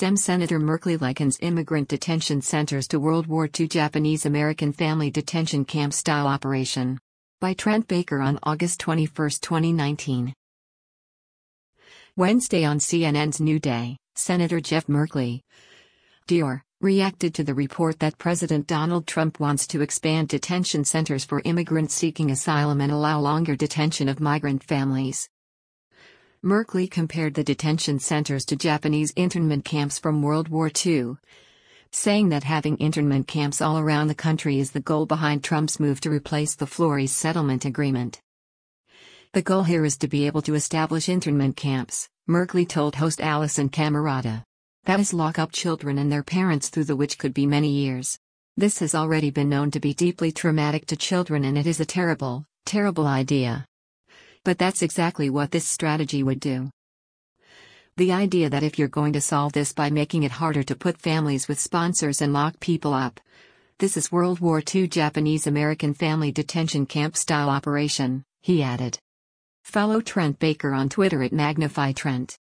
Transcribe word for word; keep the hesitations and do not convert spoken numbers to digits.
Dem Senator Merkley likens immigrant detention centers to World War Two Japanese-American family detention camp-style operation. By Trent Baker on August twenty-first, twenty nineteen. Wednesday on C N N's New Day, Senator Jeff Merkley, D R, reacted to the report that President Donald Trump wants to expand detention centers for immigrants seeking asylum and allow longer detention of migrant families. Merkley compared the detention centers to Japanese internment camps from World War Two, saying that having internment camps all around the country is the goal behind Trump's move to replace the Flores settlement agreement. The goal here is to be able to establish internment camps, Merkley told host Allison Camerata. That is, lock up children and their parents through the which could be many years. This has already been known to be deeply traumatic to children, and it is a terrible, terrible idea. But that's exactly what this strategy would do. The idea that if you're going to solve this by making it harder to put families with sponsors and lock people up, this is World War Two Japanese-American family detention camp-style operation, he added. Follow Trent Baker on Twitter at Magnify Trent.